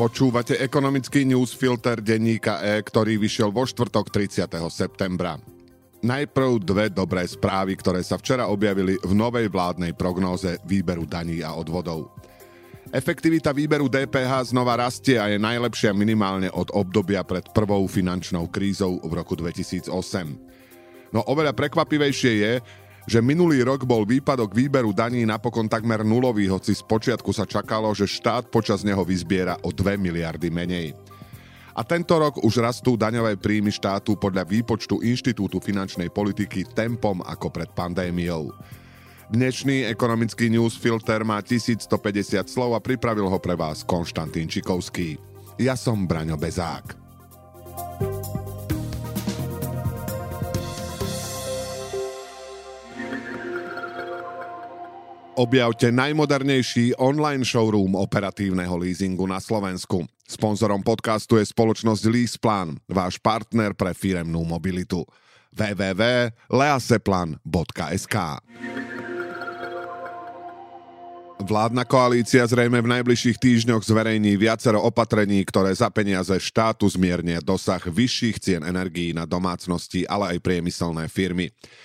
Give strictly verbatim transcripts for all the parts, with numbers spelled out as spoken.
Počúvate ekonomický newsfilter denníka E, ktorý vyšiel vo štvrtok tridsiateho septembra. Najprv dve dobré správy, ktoré sa včera objavili v novej vládnej prognóze výberu daní a odvodov. Efektivita výberu dé pé há znova rastie a je najlepšia minimálne od obdobia pred prvou finančnou krízou v roku dvetisícosem. No oveľa prekvapivejšie je, že minulý rok bol výpadok výberu daní napokon takmer nulový, hoci spočiatku sa čakalo, že štát počas neho vyzbiera o dve miliardy menej. A tento rok už rastú daňové príjmy štátu podľa výpočtu Inštitútu finančnej politiky tempom ako pred pandémiou. Dnešný ekonomický newsfilter má tisícstopäťdesiat slov a pripravil ho pre vás Konštantín Čikovský. Ja som Braňo Bezák. Objavte najmodernejší online showroom operatívneho leasingu na Slovensku. Sponzorom podcastu je spoločnosť LeasePlan, váš partner pre firemnú mobilitu. w w w bodka leaseplan bodka es ká. Vládna koalícia zrejme v najbližších týždňoch zverejní viacero opatrení, ktoré za peniaze štátu zmiernia dosah vyšších cien energií na domácnosti, ale aj priemyselné firmy.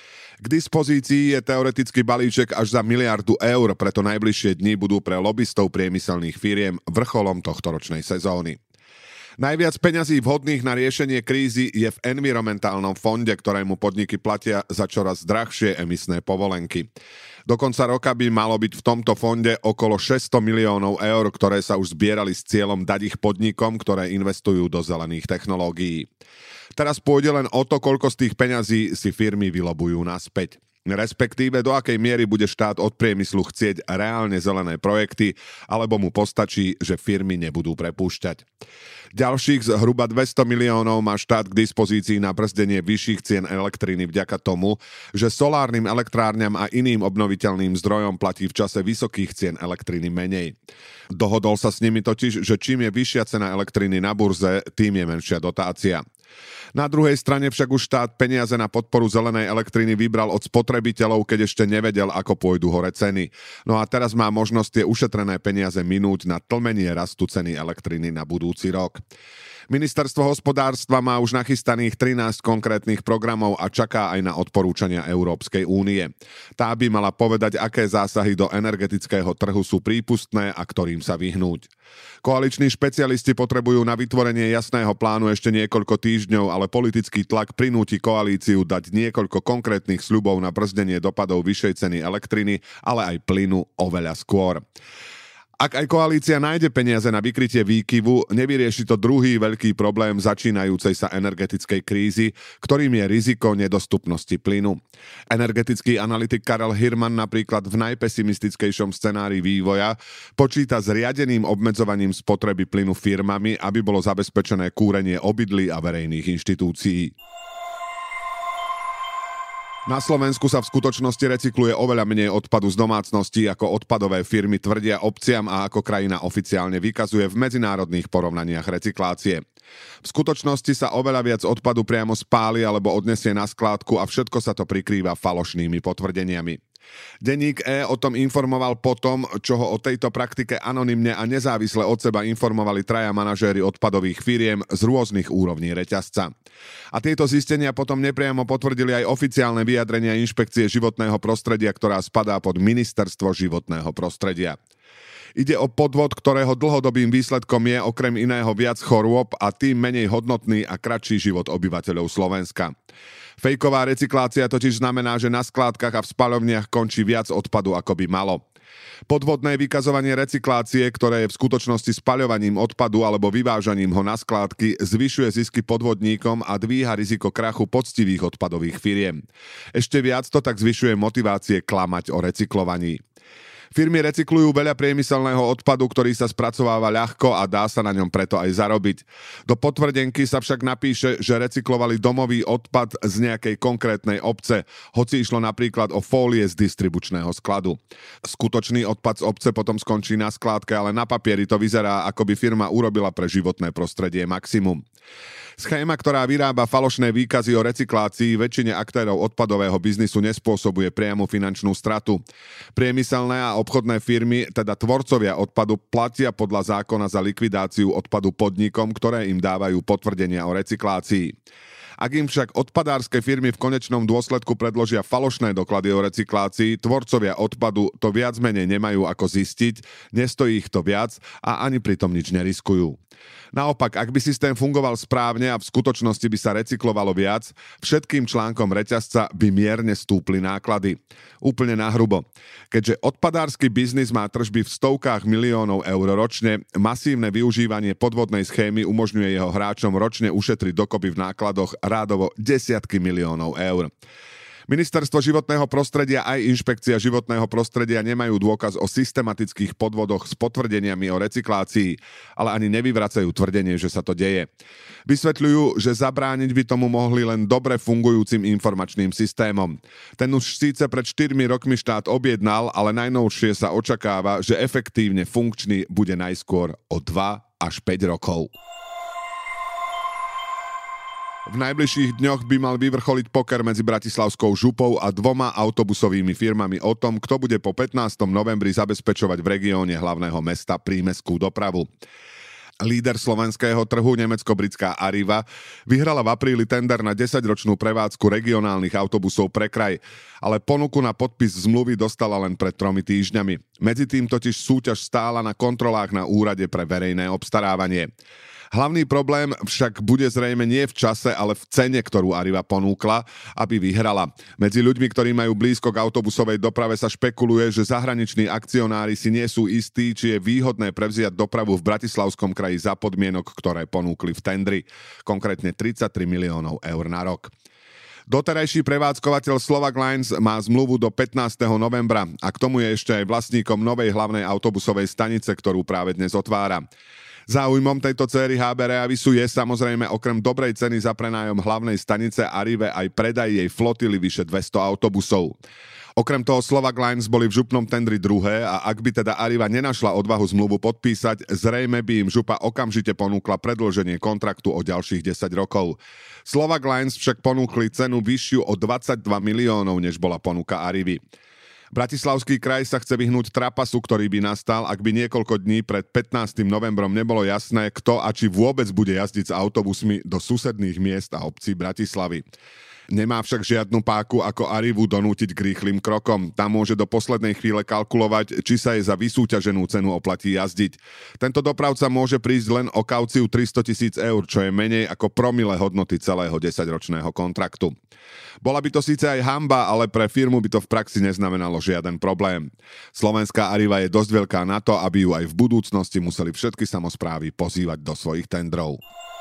K dispozícii je teoretický balíček až za miliardu eur, preto najbližšie dni budú pre lobistov priemyselných firiem vrcholom tohtoročnej sezóny. Najviac peňazí vhodných na riešenie krízy je v environmentálnom fonde, ktorému podniky platia za čoraz drahšie emisné povolenky. Do konca roka by malo byť v tomto fonde okolo šesťsto miliónov eur, ktoré sa už zbierali s cieľom dať ich podnikom, ktoré investujú do zelených technológií. Teraz pôjde len o to, koľko z tých peňazí si firmy vylobujú naspäť. Respektíve do akej miery bude štát od priemyslu chcieť reálne zelené projekty, alebo mu postačí, že firmy nebudú prepúšťať. Ďalších zhruba dvesto miliónov má štát k dispozícii na brzdenie vyšších cien elektriny vďaka tomu, že solárnym elektrárňam a iným obnoviteľným zdrojom platí v čase vysokých cien elektriny menej. Dohodol sa s nimi totiž, že čím je vyššia cena elektriny na burze, tým je menšia dotácia. Na druhej strane však už štát peniaze na podporu zelenej elektriny vybral od spotrebiteľov, keď ešte nevedel, ako pôjdu hore ceny. No a teraz má možnosť tie ušetrené peniaze minúť na tlmenie rastu ceny elektriny na budúci rok. Ministerstvo hospodárstva má už nachystaných trinásť konkrétnych programov a čaká aj na odporúčania Európskej únie. Tá by mala povedať, aké zásahy do energetického trhu sú prípustné a ktorým sa vyhnúť. Koaliční špecialisti potrebujú na vytvorenie jasného plánu ešte niekoľko týždňov, ale politický tlak prinúti koalíciu dať niekoľko konkrétnych sľubov na brzdenie dopadov vyššej ceny elektriny, ale aj plynu oveľa skôr. Ak aj koalícia nájde peniaze na vykrytie výkyvu, nevyrieši to druhý veľký problém začínajúcej sa energetickej krízy, ktorým je riziko nedostupnosti plynu. Energetický analytik Karel Hirman napríklad v najpesimistickejšom scenári vývoja počíta s riadeným obmedzovaním spotreby plynu firmami, aby bolo zabezpečené kúrenie obydlí a verejných inštitúcií. Na Slovensku sa v skutočnosti recykluje oveľa menej odpadu z domácností, ako odpadové firmy tvrdia obciam a ako krajina oficiálne vykazuje v medzinárodných porovnaniach recyklácie. V skutočnosti sa oveľa viac odpadu priamo spáli alebo odnesie na skládku a všetko sa to prikrýva falošnými potvrdeniami. Denník E o tom informoval potom, čo ho o tejto praktike anonymne a nezávisle od seba informovali traja manažéri odpadových firiem z rôznych úrovní reťazca. A tieto zistenia potom nepriamo potvrdili aj oficiálne vyjadrenia Inšpekcie životného prostredia, ktorá spadá pod Ministerstvo životného prostredia. Ide o podvod, ktorého dlhodobým výsledkom je okrem iného viac chorôb a tým menej hodnotný a kratší život obyvateľov Slovenska. Fejková recyklácia totiž znamená, že na skládkach a v spaľovniach končí viac odpadu, ako by malo. Podvodné vykazovanie recyklácie, ktoré je v skutočnosti spaľovaním odpadu alebo vyvážaním ho na skládky, zvyšuje zisky podvodníkom a dvíha riziko krachu poctivých odpadových firiem. Ešte viac to tak zvyšuje motivácie klamať o recyklovaní. Firmy recyklujú veľa priemyselného odpadu, ktorý sa spracováva ľahko a dá sa na ňom preto aj zarobiť. Do potvrdenky sa však napíše, že recyklovali domový odpad z nejakej konkrétnej obce, hoci išlo napríklad o fólie z distribučného skladu. Skutočný odpad z obce potom skončí na skládke, ale na papieri to vyzerá, ako by firma urobila pre životné prostredie maximum. Schéma, ktorá vyrába falošné výkazy o recyklácii, väčšine aktérov odpadového biznisu nespôsobuje priamu finančnú stratu. Priemyselné a obchodné firmy, teda tvorcovia odpadu, platia podľa zákona za likvidáciu odpadu podnikom, ktoré im dávajú potvrdenia o recyklácii. Ak im však odpadárske firmy v konečnom dôsledku predložia falošné doklady o recyklácii, tvorcovia odpadu to viac menej nemajú ako zistiť, nestojí ich to viac a ani pritom nič neriskujú. Naopak, ak by systém fungoval správne a v skutočnosti by sa recyklovalo viac, všetkým článkom reťazca by mierne stúpli náklady. Úplne nahrubo. Keďže odpadársky biznis má tržby v stovkách miliónov eur ročne, masívne využívanie podvodnej schémy umožňuje jeho hráčom ročne ušetriť dokopy v nákladoch rádovo desiatky miliónov eur. Ministerstvo životného prostredia aj Inšpekcia životného prostredia nemajú dôkaz o systematických podvodoch s potvrdeniami o recyklácii, ale ani nevyvracajú tvrdenie, že sa to deje. Vysvetľujú, že zabrániť by tomu mohli len dobre fungujúcim informačným systémom. Ten už síce pred štyrmi rokmi štát objednal, ale najnovšie sa očakáva, že efektívne funkčný bude najskôr o dva až päť rokov. V najbližších dňoch by mal vyvrcholiť poker medzi bratislavskou župou a dvoma autobusovými firmami o tom, kto bude po pätnásteho novembri zabezpečovať v regióne hlavného mesta prímestskú dopravu. Líder slovenského trhu, nemecko-britská Arriva, vyhrala v apríli tender na desaťročnú prevádzku regionálnych autobusov pre kraj, ale ponuku na podpis zmluvy dostala len pred tromi týždňami. Medzitým totiž súťaž stála na kontrolách na úrade pre verejné obstarávanie. Hlavný problém však bude zrejme nie v čase, ale v cene, ktorú Arriva ponúkla, aby vyhrala. Medzi ľuďmi, ktorí majú blízko k autobusovej doprave, sa špekuluje, že zahraniční akcionári si nie sú istí, či je výhodné prevziať dopravu v bratislavskom kraji za podmienok, ktoré ponúkli v tendri, konkrétne tridsaťtri miliónov eur na rok. Doterajší prevádzkovateľ Slovak Lines má zmluvu do pätnásteho novembra a k tomu je ešte aj vlastníkom novej hlavnej autobusovej stanice, ktorú práve dnes otvára. Záujmom tejto céry há bé Reavisu je samozrejme okrem dobrej ceny za prenájom hlavnej stanice Arrive aj predaj jej flotily vyše dvesto autobusov. Okrem toho Slovak Lines boli v župnom tendri druhé a ak by teda Arriva nenašla odvahu zmluvu podpísať, zrejme by im župa okamžite ponúkla predĺženie kontraktu o ďalších desať rokov. Slovak Lines však ponúkli cenu vyššiu o dvadsaťdva miliónov, než bola ponuka Arrivy. Bratislavský kraj sa chce vyhnúť trapasu, ktorý by nastal, ak by niekoľko dní pred pätnásteho novembrom nebolo jasné, kto a či vôbec bude jazdiť s autobusmi do susedných miest a obcí Bratislavy. Nemá však žiadnu páku ako Arrivu donútiť k rýchlym krokom. Tam môže do poslednej chvíle kalkulovať, či sa jej za vysúťaženú cenu oplatí jazdiť. Tento dopravca môže prísť len o kauciu tristotisíc eur, čo je menej ako promile hodnoty celého desaťročného kontraktu. Bola by to síce aj hanba, ale pre firmu by to v praxi neznamenalo žiaden problém. Slovenská Arriva je dosť veľká na to, aby ju aj v budúcnosti museli všetky samosprávy pozývať do svojich tendrov.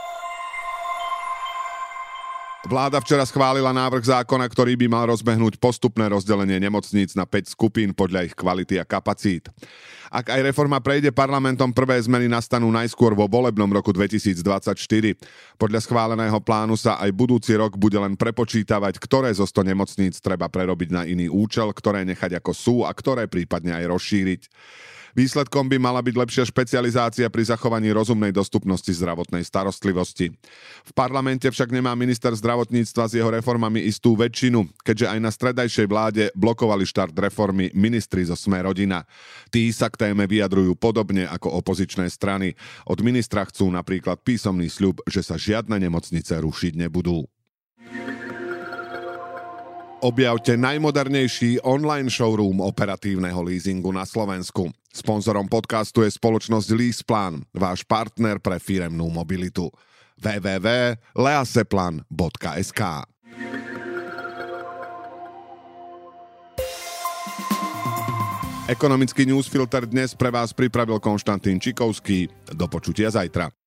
Vláda včera schválila návrh zákona, ktorý by mal rozbehnúť postupné rozdelenie nemocníc na päť skupín podľa ich kvality a kapacít. Ak aj reforma prejde parlamentom, prvé zmeny nastanú najskôr vo volebnom roku dvetisícdvadsaťštyri. Podľa schváleného plánu sa aj budúci rok bude len prepočítavať, ktoré zo sto nemocníc treba prerobiť na iný účel, ktoré nechať ako sú a ktoré prípadne aj rozšíriť. Výsledkom by mala byť lepšia špecializácia pri zachovaní rozumnej dostupnosti zdravotnej starostlivosti. V parlamente však nemá minister zdravotníctva s jeho reformami istú väčšinu, keďže aj na stredajšej vláde blokovali štart reformy ministri zo Sme rodina. Tí sa k téme vyjadrujú podobne ako opozičné strany. Od ministra chcú napríklad písomný sľub, že sa žiadne nemocnice rušiť nebudú. Objavte najmodernejší online showroom operatívneho leasingu na Slovensku. Sponzorom podcastu je spoločnosť LeasePlan, váš partner pre firemnú mobilitu. w w w bodka leaseplan bodka es ká Ekonomický newsfilter dnes pre vás pripravil Konštantín Čikovský. Do počutia zajtra.